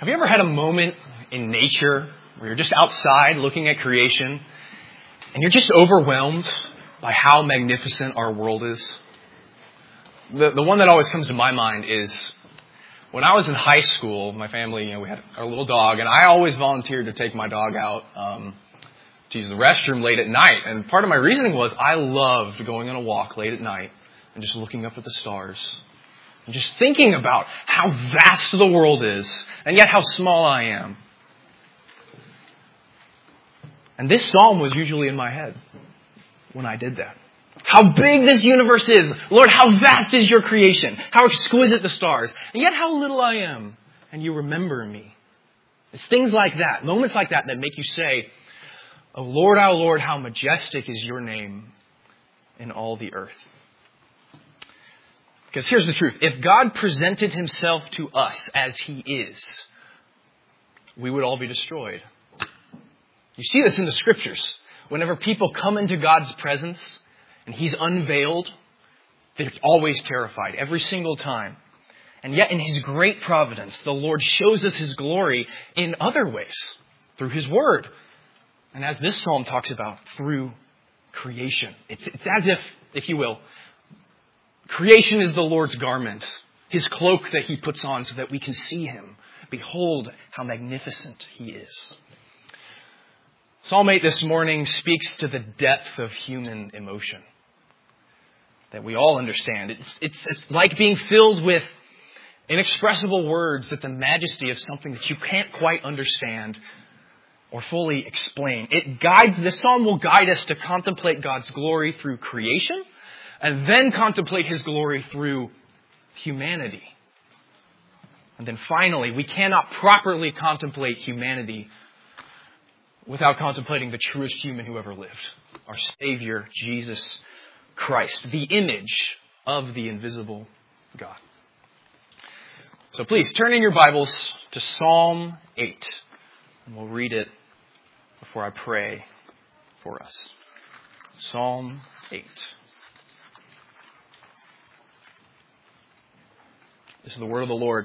Have you ever had a moment in nature where you're just outside looking at creation and you're just overwhelmed by how magnificent our world is? The one that always comes to my mind is when I was in high school, my family, we had our little dog, and I always volunteered to take my dog out to use the restroom late at night. And part of my reasoning was I loved going on a walk late at night and just looking up at the stars. And just thinking about how vast the world is, and yet how small I am. And this psalm was usually in my head when I did that. How big this universe is. Lord, how vast is your creation. How exquisite the stars. And yet how little I am. And you remember me. It's things like that, moments like that make you say, oh Lord, how majestic is your name in all the earth. Because here's the truth. If God presented himself to us as he is, we would all be destroyed. You see this in the scriptures. Whenever people come into God's presence and he's unveiled, they're always terrified every single time. And yet in his great providence, the Lord shows us his glory in other ways, through his word. And as this psalm talks about, through creation. It's as if you will, creation is the Lord's garment, his cloak that he puts on so that we can see him. Behold how magnificent he is. Psalm 8 this morning speaks to the depth of human emotion that we all understand. It's like being filled with inexpressible words that the majesty of something that you can't quite understand or fully explain. This psalm will guide us to contemplate God's glory through creation and then contemplate his glory through humanity. And then finally, we cannot properly contemplate humanity without contemplating the truest human who ever lived, our Savior, Jesus Christ, the image of the invisible God. So please turn in your Bibles to Psalm 8, and we'll read it before I pray for us. Psalm 8. This is the word of the Lord.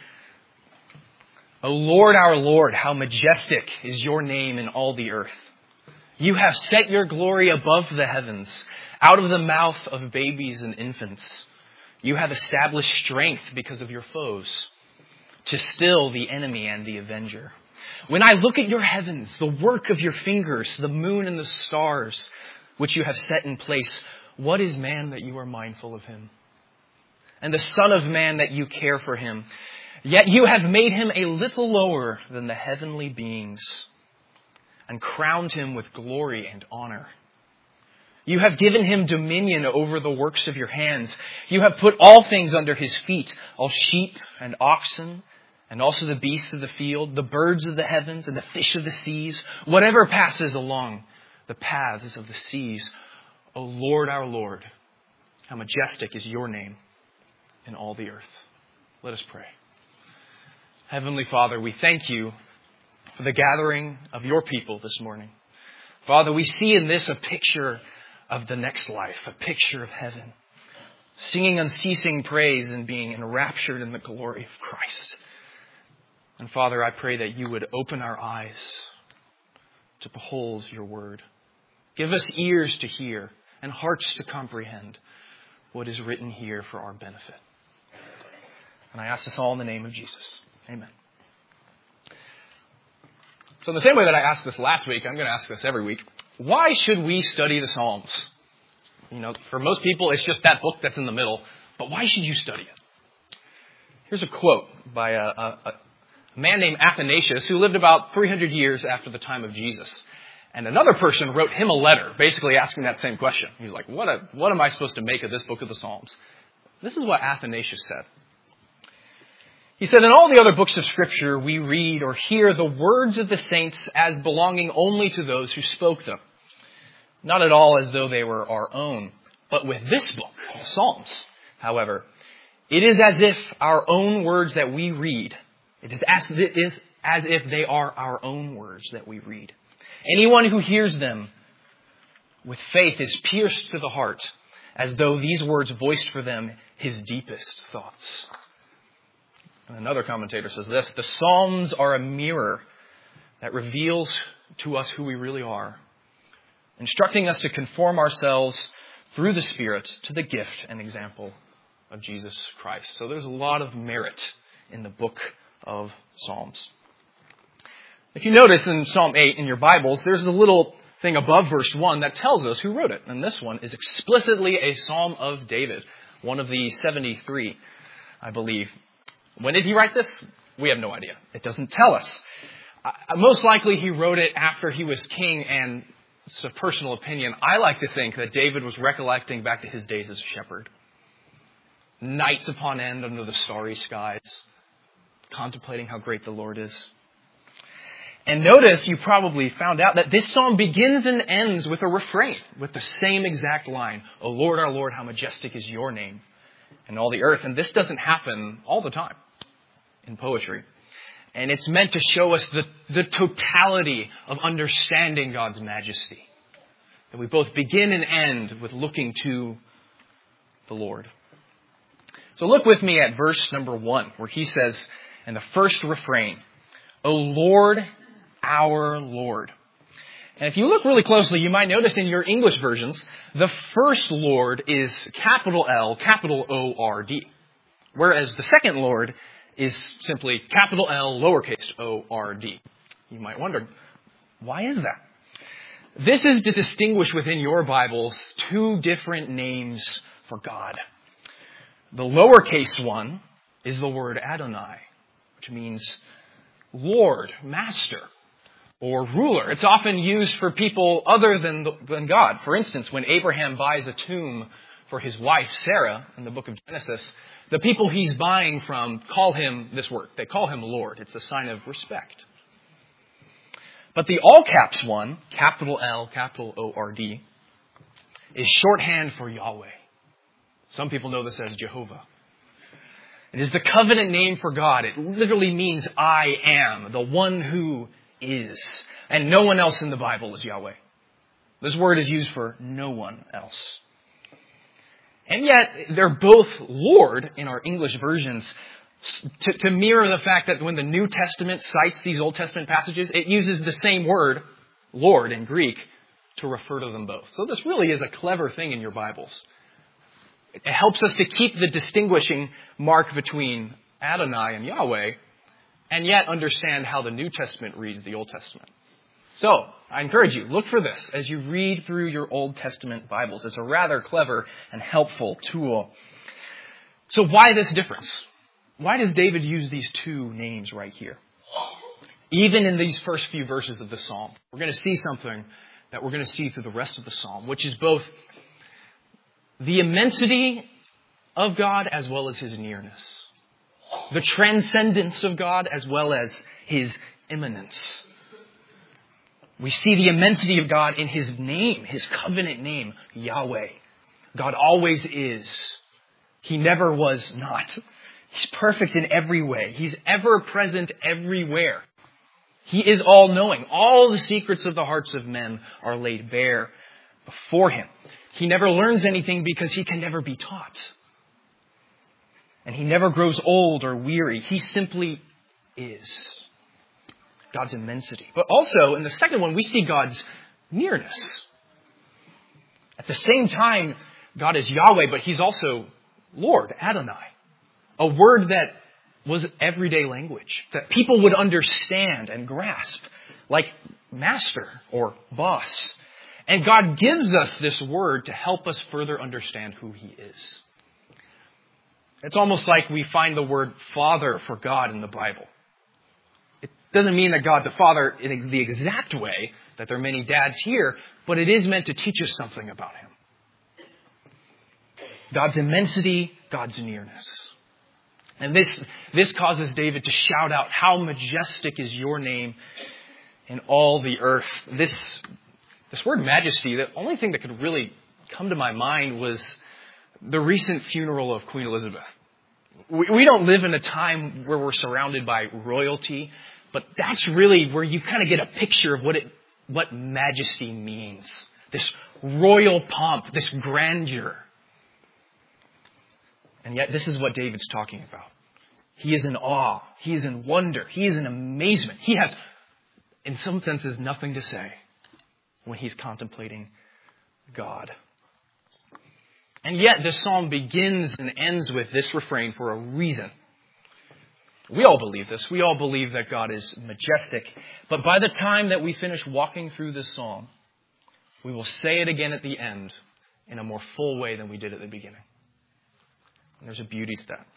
O Lord, our Lord, how majestic is your name in all the earth. You have set your glory above the heavens, out of the mouth of babies and infants. You have established strength because of your foes, to still the enemy and the avenger. When I look at your heavens, the work of your fingers, the moon and the stars, which you have set in place, what is man that you are mindful of him? And the Son of Man that you care for him? Yet you have made him a little lower than the heavenly beings and crowned him with glory and honor. You have given him dominion over the works of your hands. You have put all things under his feet, all sheep and oxen, and also the beasts of the field, the birds of the heavens and the fish of the seas, whatever passes along the paths of the seas. O Lord, our Lord, how majestic is your name in all the earth. Let us pray. Heavenly Father, we thank you for the gathering of your people this morning. Father, we see in this a picture of the next life, a picture of heaven, singing unceasing praise and being enraptured in the glory of Christ. And Father, I pray that you would open our eyes to behold your word. Give us ears to hear and hearts to comprehend what is written here for our benefit. And I ask this all in the name of Jesus. Amen. So in the same way that I asked this last week, I'm going to ask this every week. Why should we study the Psalms? For most people, it's just that book that's in the middle. But why should you study it? Here's a quote by a man named Athanasius who lived about 300 years after the time of Jesus. And another person wrote him a letter basically asking that same question. He's like, what am I supposed to make of this book of the Psalms? This is what Athanasius said. He said, in all the other books of Scripture, we read or hear the words of the saints as belonging only to those who spoke them. Not at all as though they were our own. But with this book, Psalms, however, it is as if our own words that we read, it is as if they are our own words that we read. Anyone who hears them with faith is pierced to the heart, as though these words voiced for them his deepest thoughts. Another commentator says this: the Psalms are a mirror that reveals to us who we really are, instructing us to conform ourselves through the Spirit to the gift and example of Jesus Christ. So there's a lot of merit in the book of Psalms. If you notice in Psalm 8 in your Bibles, there's a little thing above verse 1 that tells us who wrote it. And this one is explicitly a Psalm of David, one of the 73, I believe. When did he write this? We have no idea. It doesn't tell us. Most likely he wrote it after he was king, and it's a personal opinion. I like to think that David was recollecting back to his days as a shepherd. Nights upon end under the starry skies, contemplating how great the Lord is. And notice, you probably found out that this psalm begins and ends with a refrain, with the same exact line. O Lord, our Lord, how majestic is your name in all the earth. And this doesn't happen all the time in poetry. And it's meant to show us the totality of understanding God's majesty. That we both begin and end with looking to the Lord. So look with me at verse number 1, where he says in the first refrain, O Lord, our Lord. And if you look really closely, you might notice in your English versions, the first Lord is capital L, capital O-R-D. Whereas the second Lord is simply capital L, lowercase o-r-d. You might wonder, why is that? This is to distinguish within your Bibles two different names for God. The lowercase one is the word Adonai, which means Lord, Master, or ruler. It's often used for people other than God. For instance, when Abraham buys a tomb for his wife, Sarah, in the book of Genesis, the people he's buying from call him this word. They call him Lord. It's a sign of respect. But the all caps one, capital L, capital O-R-D, is shorthand for Yahweh. Some people know this as Jehovah. It is the covenant name for God. It literally means I am, the one who is. And no one else in the Bible is Yahweh. This word is used for no one else. And yet, they're both Lord in our English versions to mirror the fact that when the New Testament cites these Old Testament passages, it uses the same word, Lord in Greek, to refer to them both. So this really is a clever thing in your Bibles. It helps us to keep the distinguishing mark between Adonai and Yahweh, and yet understand how the New Testament reads the Old Testament. So, I encourage you, look for this as you read through your Old Testament Bibles. It's a rather clever and helpful tool. So why this difference? Why does David use these two names right here? Even in these first few verses of the Psalm, we're going to see something that we're going to see through the rest of the Psalm, which is both the immensity of God as well as his nearness. The transcendence of God as well as his immanence. We see the immensity of God in his name, his covenant name, Yahweh. God always is. He never was not. He's perfect in every way. He's ever present everywhere. He is all-knowing. All the secrets of the hearts of men are laid bare before him. He never learns anything because he can never be taught. And he never grows old or weary. He simply is. God's immensity. But also, in the second one, we see God's nearness. At the same time, God is Yahweh, but he's also Lord, Adonai. A word that was everyday language, that people would understand and grasp, like master or boss. And God gives us this word to help us further understand who he is. It's almost like we find the word father for God in the Bible. It doesn't mean that God's a father in the exact way, that there are many dads here, but it is meant to teach us something about him. God's immensity, God's nearness. And this causes David to shout out, how majestic is your name in all the earth. This word majesty, the only thing that could really come to my mind was the recent funeral of Queen Elizabeth. We don't live in a time where we're surrounded by royalty, but that's really where you kind of get a picture of what majesty means. This royal pomp, this grandeur. And yet this is what David's talking about. He is in awe. He is in wonder. He is in amazement. He has, in some senses, nothing to say when he's contemplating God. And yet this psalm begins and ends with this refrain for a reason. We all believe this. We all believe that God is majestic. But by the time that we finish walking through this psalm, we will say it again at the end in a more full way than we did at the beginning. And there's a beauty to that.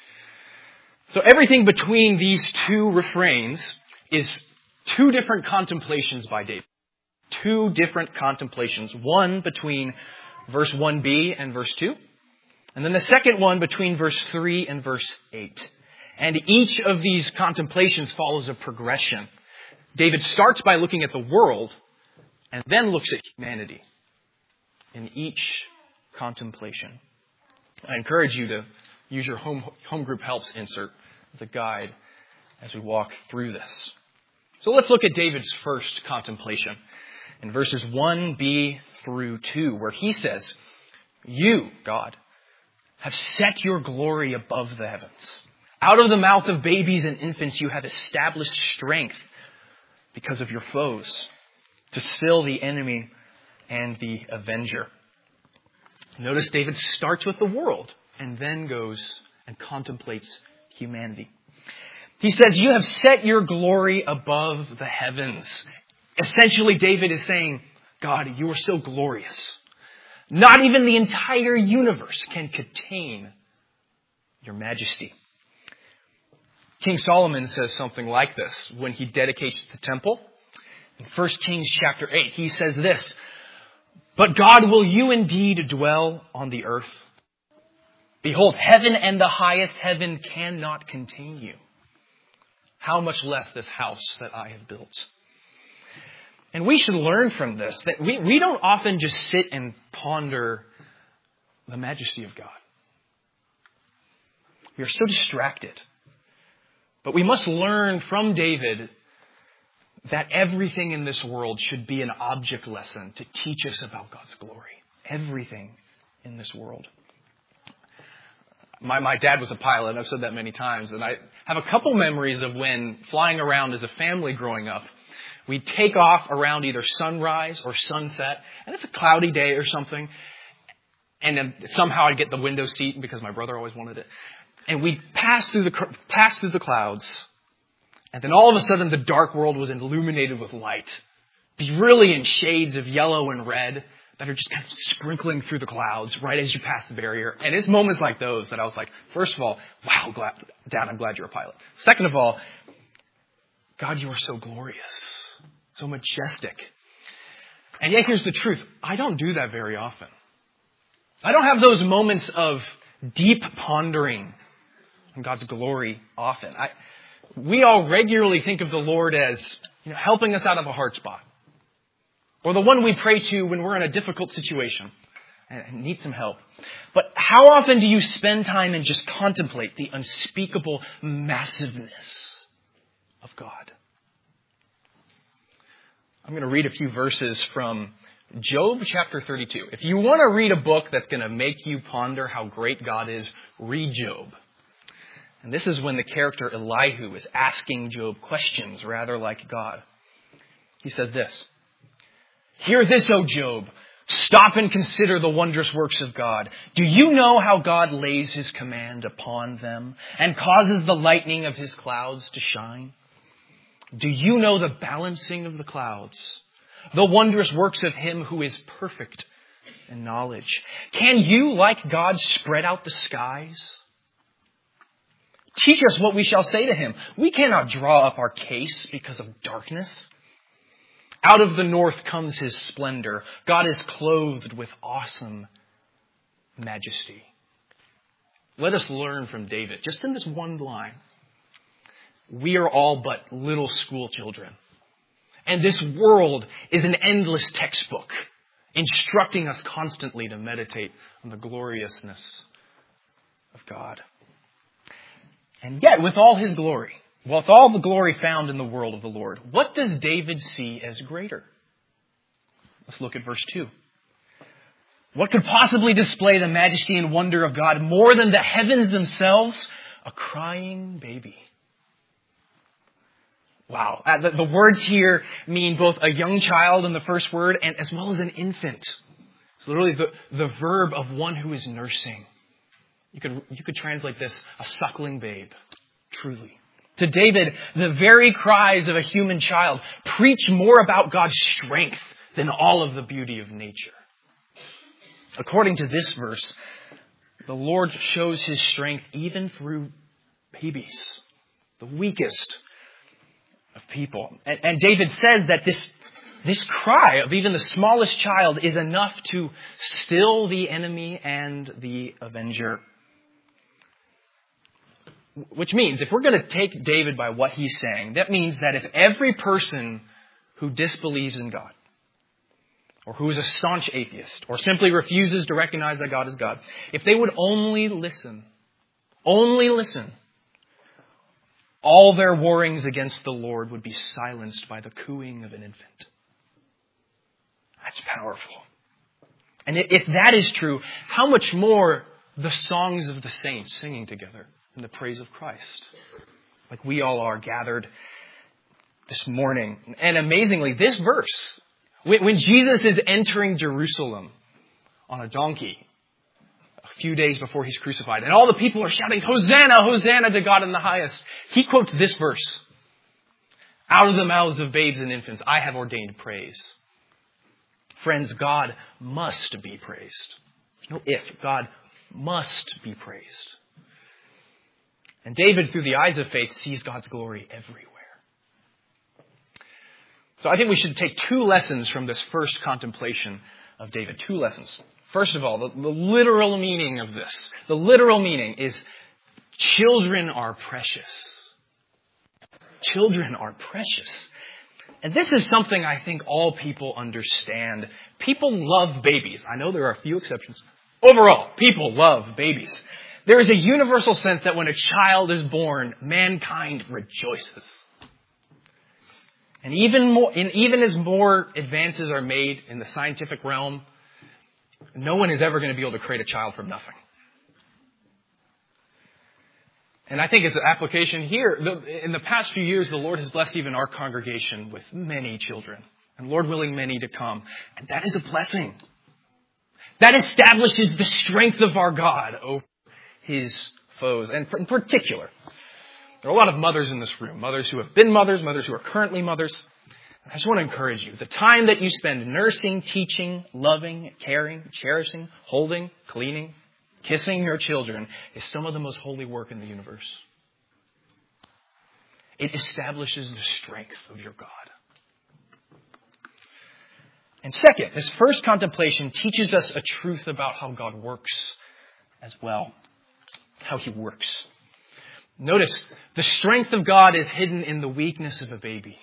So everything between these two refrains is two different contemplations by David. Two different contemplations. One between verse 1b and verse 2. And then the second one between verse 3 and verse 8. And each of these contemplations follows a progression. David starts by looking at the world and then looks at humanity in each contemplation. I encourage you to use your home group helps insert as a guide as we walk through this. So let's look at David's first contemplation in verses 1b through 2, where he says, "You, God, have set your glory above the heavens. Out of the mouth of babies and infants you have established strength because of your foes, to still the enemy and the avenger." Notice David starts with the world and then goes and contemplates humanity. He says, "You have set your glory above the heavens." Essentially, David is saying, God, you are so glorious. Not even the entire universe can contain your majesty. King Solomon says something like this when he dedicates the temple. In 1 Kings chapter 8, he says this, "But God, will you indeed dwell on the earth? Behold, heaven and the highest heaven cannot contain you. How much less this house that I have built?" And we should learn from this that we don't often just sit and ponder the majesty of God. We are so distracted. But we must learn from David that everything in this world should be an object lesson to teach us about God's glory. Everything in this world. My dad was a pilot. I've said that many times. And I have a couple memories of when flying around as a family growing up, we'd take off around either sunrise or sunset. And it's a cloudy day or something. And then somehow I'd get the window seat because my brother always wanted it. And we'd pass through the clouds. And then all of a sudden the dark world was illuminated with light. Brilliant shades of yellow and red that are just kind of sprinkling through the clouds right as you pass the barrier. And it's moments like those that I was like, first of all, wow, Dad, I'm glad you're a pilot. Second of all, God, you are so glorious, so majestic. And yet here's the truth. I don't do that very often. I don't have those moments of deep pondering on God's glory often. We all regularly think of the Lord as helping us out of a hard spot. Or the one we pray to when we're in a difficult situation and need some help. But how often do you spend time and just contemplate the unspeakable massiveness of God? I'm going to read a few verses from Job chapter 32. If you want to read a book that's going to make you ponder how great God is, read Job. And this is when the character Elihu is asking Job questions rather like God. He says this, "Hear this, O Job. Stop and consider the wondrous works of God. Do you know how God lays his command upon them and causes the lightning of his clouds to shine? Do you know the balancing of the clouds, the wondrous works of him who is perfect in knowledge? Can you, like God, spread out the skies? Teach us what we shall say to him. We cannot draw up our case because of darkness. Out of the north comes his splendor. God is clothed with awesome majesty." Let us learn from David, just in this one line. We are all but little school children. And this world is an endless textbook, instructing us constantly to meditate on the gloriousness of God. And yet, with all his glory, with all the glory found in the world of the Lord, what does David see as greater? Let's look at verse 2. "What could possibly display the majesty and wonder of God more than the heavens themselves? a crying baby. Wow. The words here mean both a young child in the first word and as well as an infant. It's literally the verb of one who is nursing. You could translate this, a suckling babe, truly. To David, the very cries of a human child preach more about God's strength than all of the beauty of nature. According to this verse, the Lord shows his strength even through babies, the weakest of people. And David says that this cry of even the smallest child is enough to still the enemy and the avenger. Which means, if we're going to take David by what he's saying, that means that if every person who disbelieves in God, or who is a staunch atheist, or simply refuses to recognize that God is God, if they would only listen, all their warrings against the Lord would be silenced by the cooing of an infant. That's powerful. And if that is true, how much more the songs of the saints singing together in the praise of Christ, like we all are gathered this morning. And amazingly, this verse, when Jesus is entering Jerusalem on a donkey a few days before he's crucified, and all the people are shouting, "Hosanna, Hosanna to God in the highest," he quotes this verse. "Out of the mouths of babes and infants, I have ordained praise." Friends, God must be praised. No if, God must be praised. And David, through the eyes of faith, sees God's glory everywhere. So I think we should take two lessons from this first contemplation of David. Two lessons. First of all, the literal meaning of this. The literal meaning is children are precious. Children are precious. And this is something I think all people understand. People love babies. I know there are a few exceptions. Overall, people love babies. There is a universal sense that when a child is born, mankind rejoices. And even as more advances are made in the scientific realm, no one is ever going to be able to create a child from nothing. And I think it's an application here. In the past few years, the Lord has blessed even our congregation with many children. And Lord willing, many to come. And that is a blessing. That establishes the strength of our God over his foes. And in particular, there are a lot of mothers in this room. Mothers who have been mothers, mothers who are currently mothers. I just want to encourage you. The time that you spend nursing, teaching, loving, caring, cherishing, holding, cleaning, kissing your children is some of the most holy work in the universe. It establishes the strength of your God. And second, this first contemplation teaches us a truth about how God works as well. How he works. Notice, the strength of God is hidden in the weakness of a baby.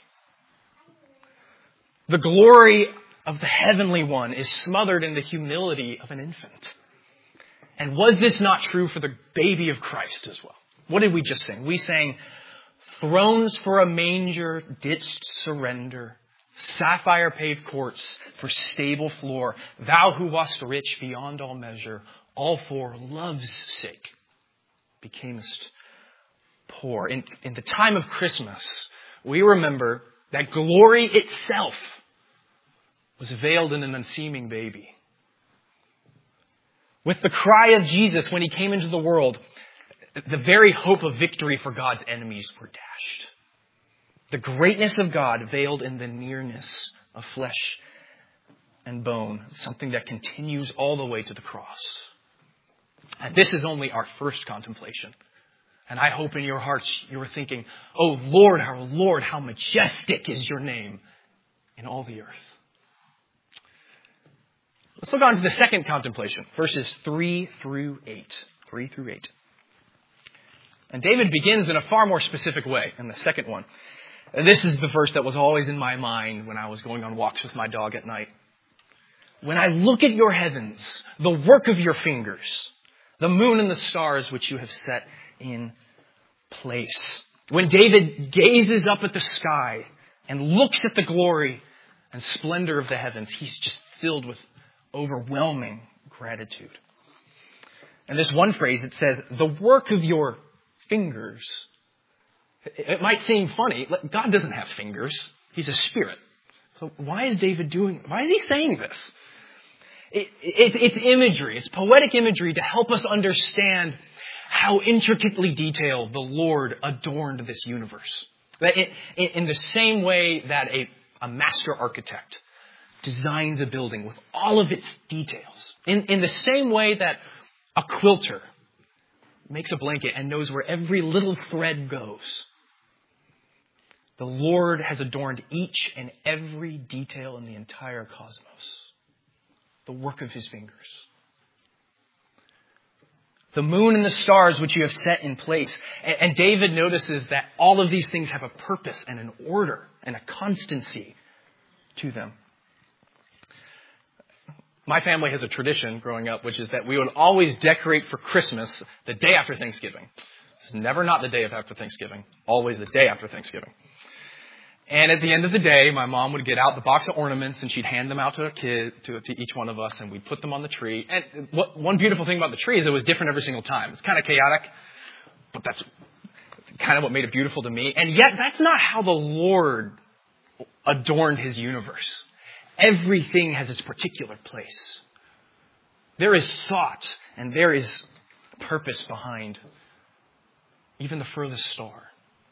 The glory of the heavenly one is smothered in the humility of an infant. And was this not true for the baby of Christ as well? What did we just sing? We sang, "Thrones for a manger didst surrender, sapphire paved courts for stable floor, thou who wast rich beyond all measure, all for love's sake becamest poor." In the time of Christmas, we remember that glory itself was veiled in an unseeming baby. With the cry of Jesus when he came into the world, the very hope of victory for God's enemies were dashed. The greatness of God veiled in the nearness of flesh and bone, something that continues all the way to the cross. And this is only our first contemplation. And I hope in your hearts you are thinking, "Oh Lord, how majestic is your name in all the earth." Let's look on to the second contemplation, verses 3 through 8. 3 through 8. And David begins in a far more specific way in the second one. And this is the verse that was always in my mind when I was going on walks with my dog at night. "When I look at your heavens, the work of your fingers, the moon and the stars which you have set in place." When David gazes up at the sky and looks at the glory and splendor of the heavens, he's just filled with overwhelming gratitude. And this one phrase, it says, "the work of your fingers. It might seem funny. God doesn't have fingers. He's a spirit. So why is he saying this? It's imagery. It's poetic imagery to help us understand how intricately detailed the Lord adorned this universe. That in the same way that a master architect designs a building with all of its details. In the same way that a quilter makes a blanket and knows where every little thread goes. The Lord has adorned each and every detail in the entire cosmos. The work of his fingers. The moon and the stars which you have set in place. And David notices that all of these things have a purpose and an order and a constancy to them. My family has a tradition growing up, which is that we would always decorate for Christmas the day after Thanksgiving. It's never not the day after Thanksgiving, always the day after Thanksgiving. And at the end of the day, my mom would get out the box of ornaments and she'd hand them out to a kid, to each one of us, and we'd put them on the tree. And one beautiful thing about the tree is it was different every single time. It's kind of chaotic, but that's kind of what made it beautiful to me. And yet, that's not how the Lord adorned his universe. Everything has its particular place. There is thought and there is purpose behind even the furthest star.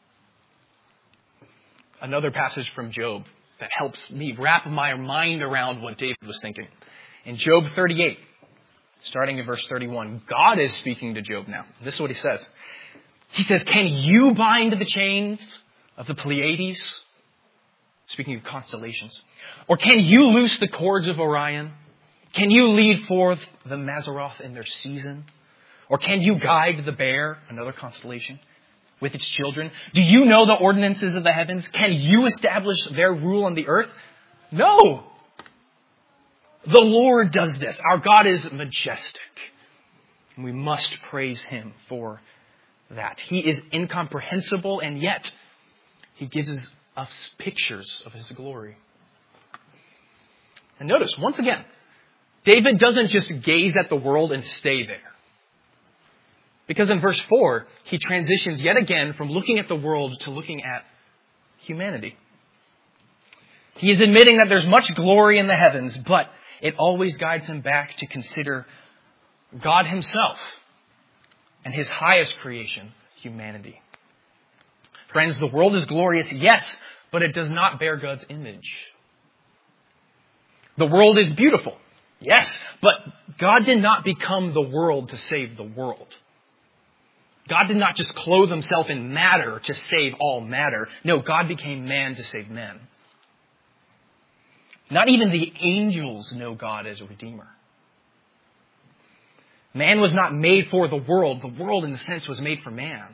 Another passage from Job that helps me wrap my mind around what David was thinking. In Job 38, starting in verse 31, God is speaking to Job now. This is what he says. He says, "Can you bind the chains of the Pleiades?" Speaking of constellations. "Or can you loose the cords of Orion? Can you lead forth the Mazzaroth in their season? Or can you guide the bear," another constellation, "with its children? Do you know the ordinances of the heavens? Can you establish their rule on the earth?" No. The Lord does this. Our God is majestic. And we must praise him for that. He is incomprehensible, and yet he gives us pictures of his glory. And notice, once again, David doesn't just gaze at the world and stay there. Because in verse 4, he transitions yet again from looking at the world to looking at humanity. He is admitting that there's much glory in the heavens, but it always guides him back to consider God himself and his highest creation, humanity. Friends, the world is glorious, yes, but it does not bear God's image. The world is beautiful, yes, but God did not become the world to save the world. God did not just clothe himself in matter to save all matter. No, God became man to save men. Not even the angels know God as a redeemer. Man was not made for the world. The world, in a sense, was made for man.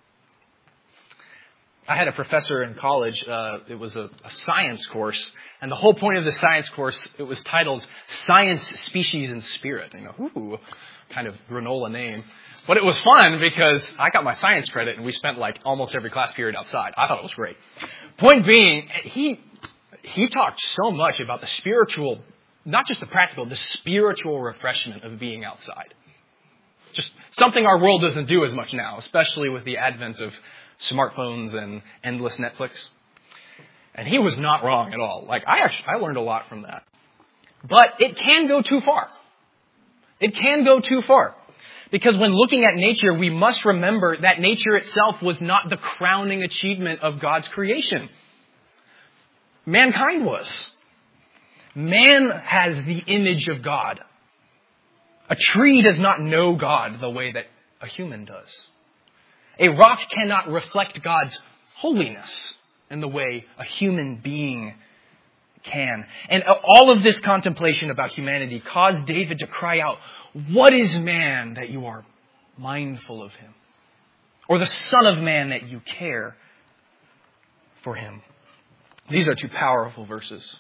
I had a professor in college. It was a science course. And the whole point of the science course, it was titled Science, Species, and Spirit. Ooh, kind of granola name. But it was fun because I got my science credit and we spent like almost every class period outside. I thought it was great. Point being, he talked so much about the spiritual, not just the practical, the spiritual refreshment of being outside. Just something our world doesn't do as much now, especially with the advent of smartphones and endless Netflix. And he was not wrong at all. I learned a lot from that. But it can go too far. It can go too far. Because when looking at nature, we must remember that nature itself was not the crowning achievement of God's creation. Mankind was. Man has the image of God. A tree does not know God the way that a human does. A rock cannot reflect God's holiness in the way a human being can. And all of this contemplation about humanity caused David to cry out, "What is man that you are mindful of him? Or the son of man that you care for him?" These are two powerful verses.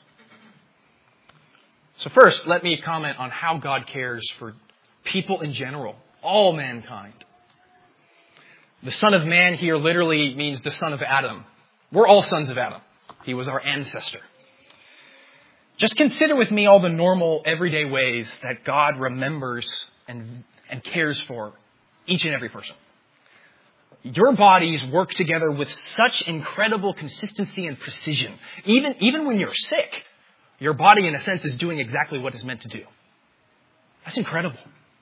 So first, let me comment on how God cares for people in general, all mankind. The son of man here literally means the son of Adam. We're all sons of Adam. He was our ancestor. Just consider with me all the normal, everyday ways that God remembers and cares for each and every person. your bodies work together with such incredible consistency and precision. Even when you're sick, your body, in a sense, is doing exactly what it's meant to do. That's incredible.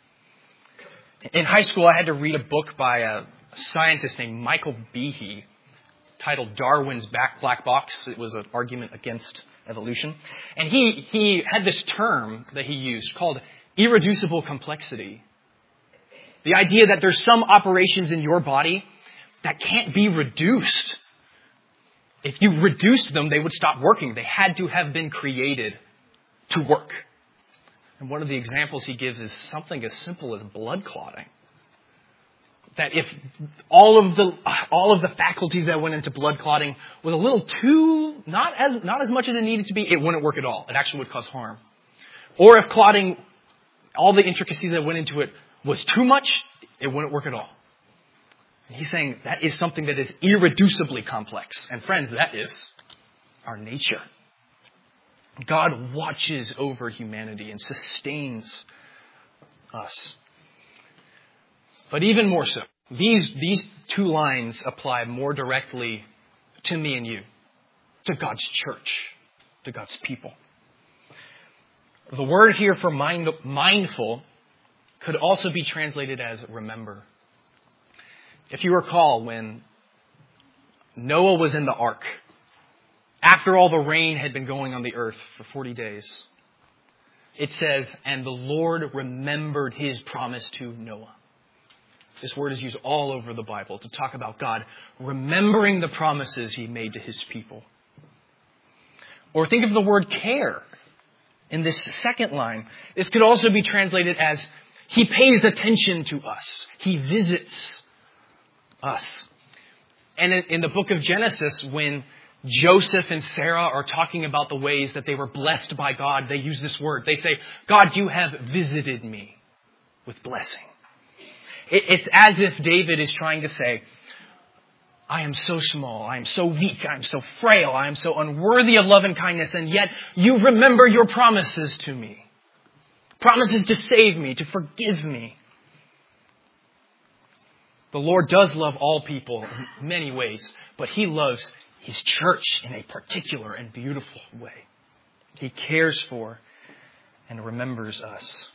In high school, I had to read a book by a scientist named Michael Behe titled Darwin's Black Box. It was an argument against evolution. And he had this term that he used called irreducible complexity. The idea that there's some operations in your body that can't be reduced. If you reduced them, they would stop working. They had to have been created to work. And one of the examples he gives is something as simple as blood clotting. That if all of the faculties that went into blood clotting was a little too, not as much as it needed to be, it wouldn't work at all. It actually would cause harm. Or if clotting, all the intricacies that went into it was too much, it wouldn't work at all. And he's saying that is something that is irreducibly complex. And friends, that is our nature. God watches over humanity and sustains us. But even more so, these two lines apply more directly to me and you, to God's church, to God's people. The word here for mindful could also be translated as remember. If you recall, when Noah was in the ark, after all the rain had been going on the earth for 40 days, it says, and the Lord remembered his promise to Noah. This word is used all over the Bible to talk about God remembering the promises he made to his people. Or think of the word care in this second line. This could also be translated as he pays attention to us. He visits us. And in the book of Genesis, when Joseph and Sarah are talking about the ways that they were blessed by God, they use this word. They say, God, you have visited me with blessing. It's as if David is trying to say, I am so small, I am so weak, I am so frail, I am so unworthy of love and kindness, and yet you remember your promises to me. Promises to save me, to forgive me. The Lord does love all people in many ways, but he loves his church in a particular and beautiful way. He cares for and remembers us.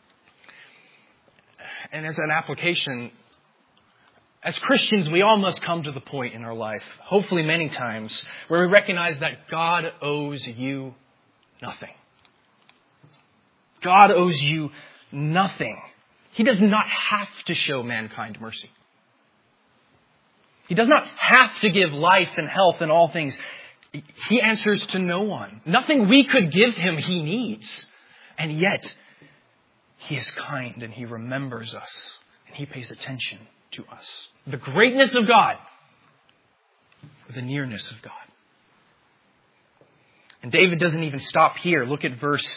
And as an application, as Christians, we all must come to the point in our life, hopefully many times, where we recognize that God owes you nothing. God owes you nothing. He does not have to show mankind mercy. He does not have to give life and health and all things. He answers to no one. Nothing we could give him he needs. And yet, he is kind and he remembers us and he pays attention to us. The greatness of God, the nearness of God. And David doesn't even stop here. Look at verse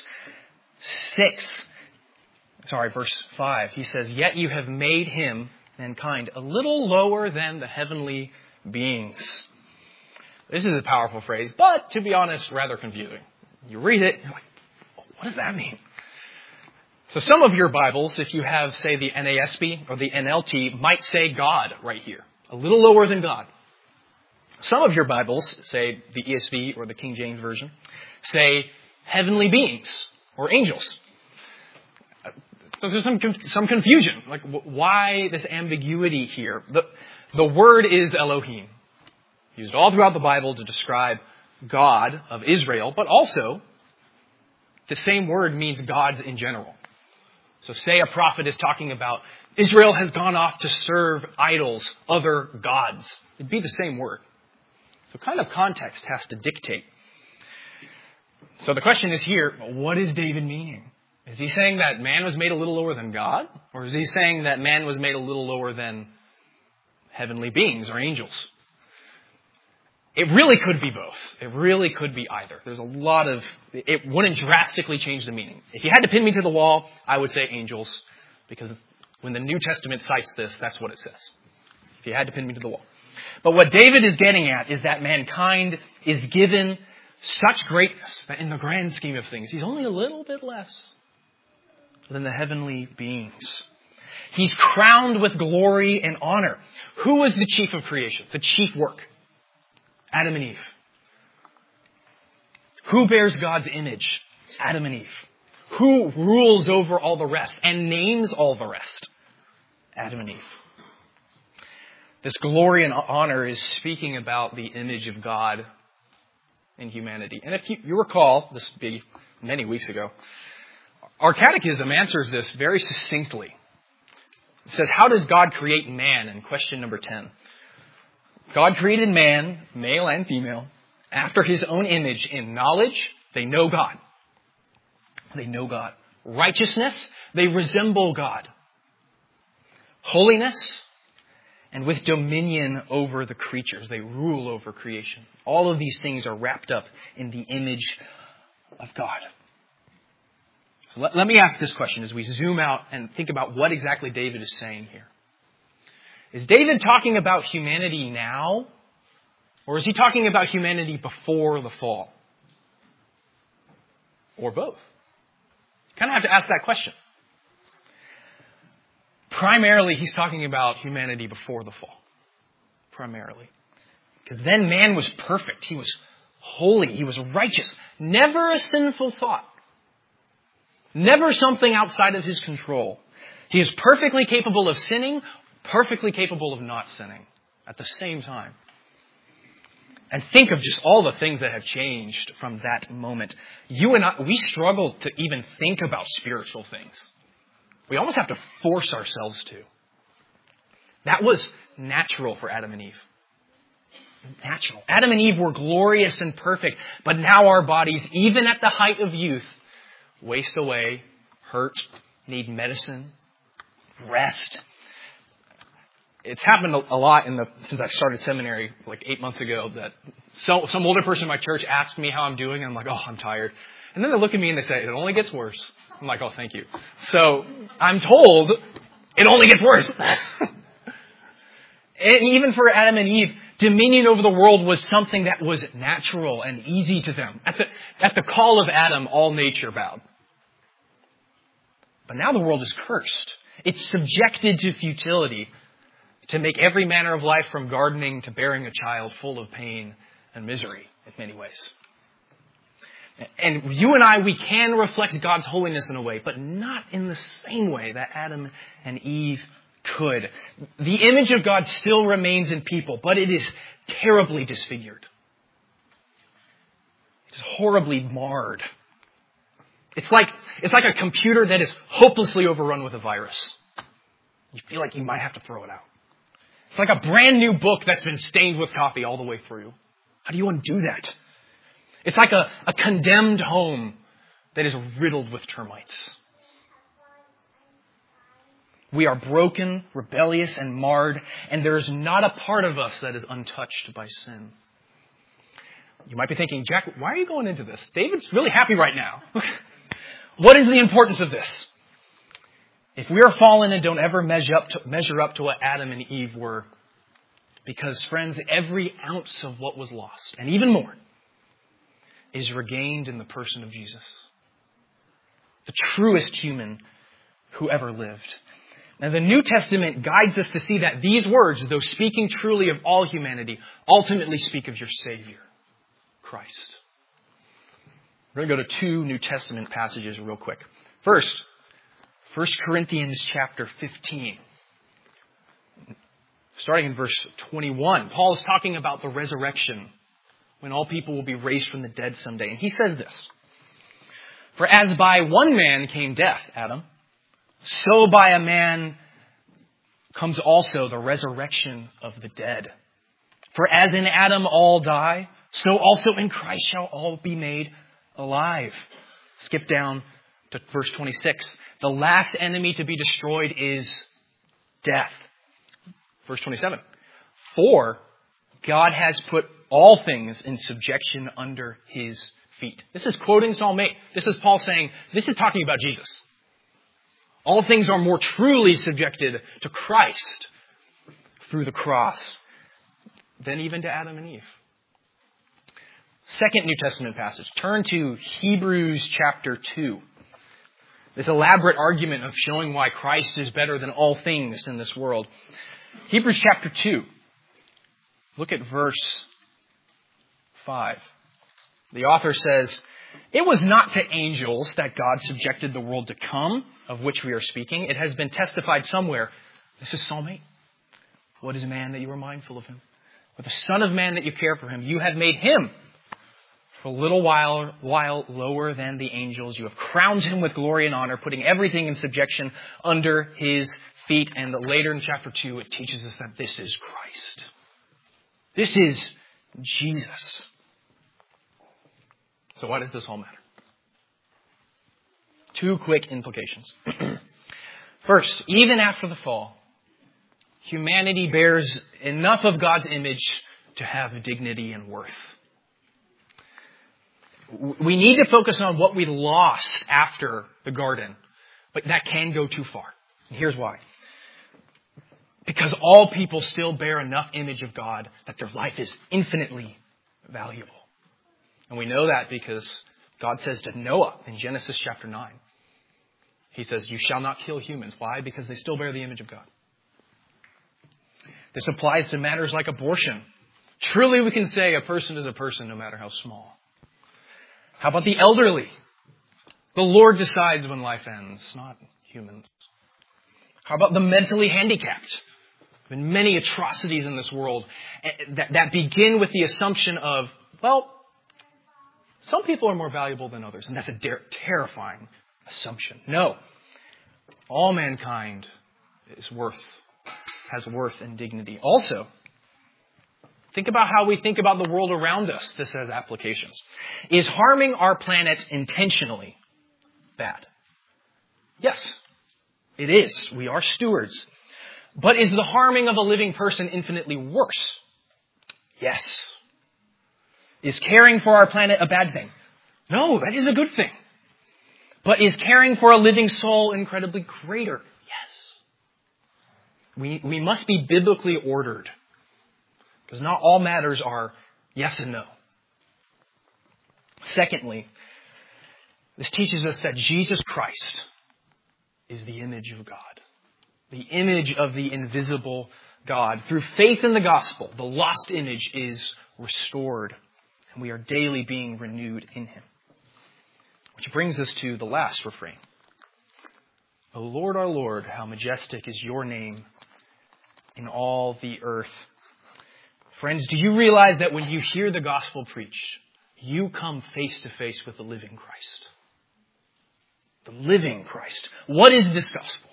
5. He says, yet you have made him, mankind, a little lower than the heavenly beings. This is a powerful phrase, but to be honest, rather confusing. You read it, you're like, what does that mean? So some of your Bibles, if you have, say, the NASB or the NLT, might say God right here. A little lower than God. Some of your Bibles, say the ESV or the King James Version, say heavenly beings or angels. So there's some confusion. Like, why this ambiguity here? The word is Elohim. Used all throughout the Bible to describe God of Israel, but also the same word means gods in general. So say a prophet is talking about Israel has gone off to serve idols, other gods. It'd be the same word. So kind of context has to dictate. So the question is here, what is David meaning? Is he saying that man was made a little lower than God? Or is he saying that man was made a little lower than heavenly beings or angels? It really could be both. It really could be either. There's a lot of... It wouldn't drastically change the meaning. If you had to pin me to the wall, I would say angels. Because when the New Testament cites this, that's what it says. If you had to pin me to the wall. But what David is getting at is that mankind is given such greatness that in the grand scheme of things, he's only a little bit less than the heavenly beings. He's crowned with glory and honor. Who was the chief of creation? The chief work? Adam and Eve. Who bears God's image? Adam and Eve. Who rules over all the rest and names all the rest? Adam and Eve. This glory and honor is speaking about the image of God in humanity. And if you recall, this would be many weeks ago, our catechism answers this very succinctly. It says, how did God create man? In question number 10. God created man, male and female, after his own image. In knowledge, they know God. They know God. Righteousness, they resemble God. Holiness, and with dominion over the creatures. They rule over creation. All of these things are wrapped up in the image of God. So let me ask this question as we zoom out and think about what exactly David is saying here. Is David talking about humanity now? Or is he talking about humanity before the fall? Or both? You kind of have to ask that question. Primarily, he's talking about humanity before the fall. Primarily. Because then man was perfect. He was holy. He was righteous. Never a sinful thought. Never something outside of his control. He is perfectly capable of sinning, perfectly capable of not sinning at the same time. And think of just all the things that have changed from that moment. You and I, we struggle to even think about spiritual things. We almost have to force ourselves to. That was natural for Adam and Eve. Natural. Adam and Eve were glorious and perfect, but now our bodies, even at the height of youth, waste away, hurt, need medicine, rest. It's happened a lot since I started seminary like 8 months ago that some older person in my church asked me how I'm doing, and I'm like, oh, I'm tired. And then they look at me and they say, it only gets worse. I'm like, oh, thank you. So I'm told it only gets worse. And even for Adam and Eve, dominion over the world was something that was natural and easy to them. At the call of Adam, all nature bowed. But now the world is cursed. It's subjected to futility, to make every manner of life from gardening to bearing a child full of pain and misery in many ways. And you and I, we can reflect God's holiness in a way, but not in the same way that Adam and Eve could. The image of God still remains in people, but it is terribly disfigured. It's horribly marred. It's like a computer that is hopelessly overrun with a virus. You feel like you might have to throw it out. It's like a brand new book that's been stained with copy all the way through. How do you undo that? It's like a condemned home that is riddled with termites. We are broken, rebellious, and marred, and there is not a part of us that is untouched by sin. You might be thinking, Jack, why are you going into this? David's really happy right now. What is the importance of this? If we are fallen and don't ever measure up to what Adam and Eve were, because, friends, every ounce of what was lost, and even more, is regained in the person of Jesus. The truest human who ever lived. Now, the New Testament guides us to see that these words, though speaking truly of all humanity, ultimately speak of your Savior, Christ. We're going to go to 2 New Testament passages real quick. First, 1 Corinthians chapter 15. Starting in verse 21, Paul is talking about the resurrection, when all people will be raised from the dead someday. And he says this, "For as by one man came death, Adam, so by a man comes also the resurrection of the dead. For as in Adam all die, so also in Christ shall all be made alive." Skip down to verse 26. "The last enemy to be destroyed is death." Verse 27. "For God has put all things in subjection under his feet." This is quoting Psalm 8. This is Paul saying, this is talking about Jesus. All things are more truly subjected to Christ through the cross than even to Adam and Eve. Second New Testament passage. Turn to Hebrews chapter 2. This elaborate argument of showing why Christ is better than all things in this world. Hebrews chapter 2. Look at verse 5. The author says, "It was not to angels that God subjected the world to come, of which we are speaking. It has been testified somewhere." This is Psalm 8. "What is man that you are mindful of him? Or the Son of Man that you care for him? You have made him for a little while lower than the angels. You have crowned him with glory and honor, putting everything in subjection under his feet." And later in chapter 2, it teaches us that this is Christ. This is Jesus. So why does this all matter? Two quick implications. First, even after the fall, humanity bears enough of God's image to have dignity and worth. We need to focus on what we lost after the garden, but that can go too far. And here's why. Because all people still bear enough image of God that their life is infinitely valuable. And we know that because God says to Noah in Genesis chapter 9, He says, "You shall not kill humans." Why? Because they still bear the image of God. This applies to matters like abortion. Truly we can say a person is a person no matter how small. How about the elderly? The Lord decides when life ends, not humans. How about the mentally handicapped? There have been many atrocities in this world that begin with the assumption of, well, some people are more valuable than others. And that's a terrifying assumption. No. All mankind has worth and dignity. Also, think about how we think about the world around us. This has applications. Is harming our planet intentionally bad? Yes, it is. We are stewards. But is the harming of a living person infinitely worse? Yes. Is caring for our planet a bad thing? No, that is a good thing. But is caring for a living soul incredibly greater? Yes. We must be biblically ordered. Because not all matters are yes and no. Secondly, this teaches us that Jesus Christ is the image of God. The image of the invisible God. Through faith in the gospel, the lost image is restored. And we are daily being renewed in Him. Which brings us to the last refrain. O Lord, our Lord, how majestic is your name in all the earth. Friends, do you realize that when you hear the gospel preached, you come face to face with the living Christ? The living Christ. What is this gospel?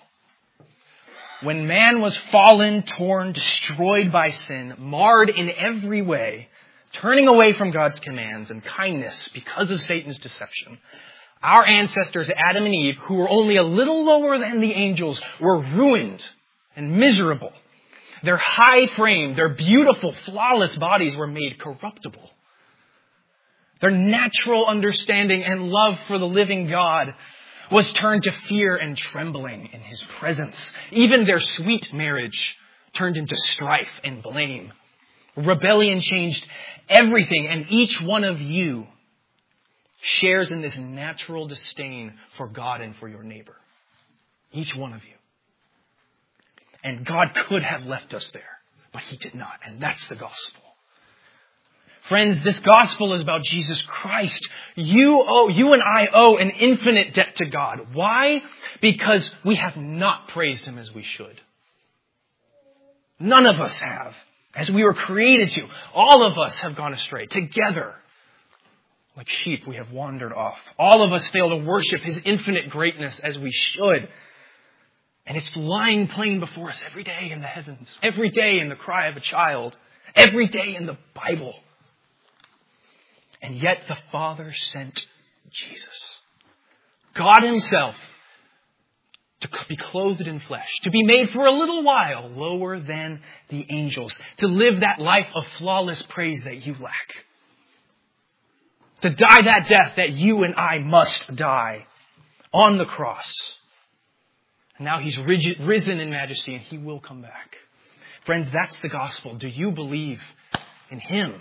When man was fallen, torn, destroyed by sin, marred in every way, turning away from God's commands and kindness because of Satan's deception, our ancestors, Adam and Eve, who were only a little lower than the angels, were ruined and miserable. Their high frame, their beautiful, flawless bodies were made corruptible. Their natural understanding and love for the living God was turned to fear and trembling in His presence. Even their sweet marriage turned into strife and blame. Rebellion changed everything, and each one of you shares in this natural disdain for God and for your neighbor. Each one of you. And God could have left us there, but He did not, and that's the gospel. Friends, this gospel is about Jesus Christ. You and I owe an infinite debt to God. Why? Because we have not praised Him as we should. None of us have. As we were created to. All of us have gone astray. Together, like sheep, we have wandered off. All of us fail to worship His infinite greatness as we should. And it's lying plain before us every day in the heavens. Every day in the cry of a child. Every day in the Bible. And yet the Father sent Jesus. God Himself to be clothed in flesh, to be made for a little while lower than the angels, to live that life of flawless praise that you lack, to die that death that you and I must die on the cross. And now He's risen in majesty and He will come back. Friends, that's the gospel. Do you believe in Him?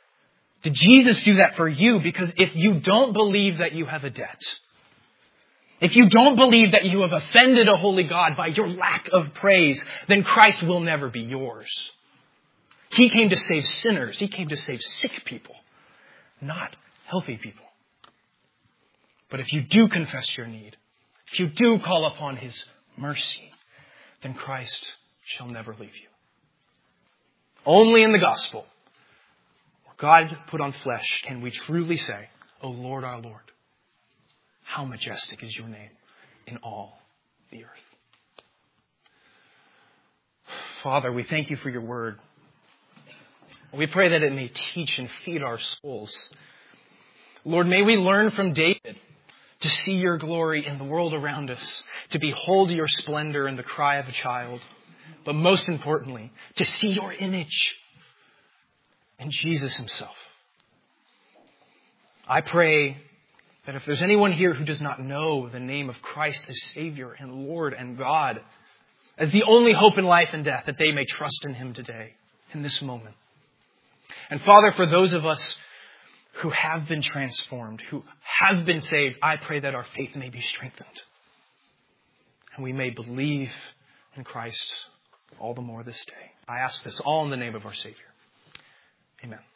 Did Jesus do that for you? Because if you don't believe that you have a debt, If you don't believe that you have offended a holy God by your lack of praise, then Christ will never be yours. He came to save sinners. He came to save sick people, not healthy people. But if you do confess your need, if you do call upon His mercy, then Christ shall never leave you. Only in the gospel, where God put on flesh, can we truly say, O Lord, our Lord, how majestic is your name in all the earth. Father, we thank you for your word. We pray that it may teach and feed our souls. Lord, may we learn from David to see your glory in the world around us, to behold your splendor in the cry of a child, but most importantly, to see your image in Jesus himself. I pray that if there's anyone here who does not know the name of Christ as Savior and Lord and God, as the only hope in life and death, that they may trust in Him today, in this moment. And Father, for those of us who have been transformed, who have been saved, I pray that our faith may be strengthened. And we may believe in Christ all the more this day. I ask this all in the name of our Savior. Amen.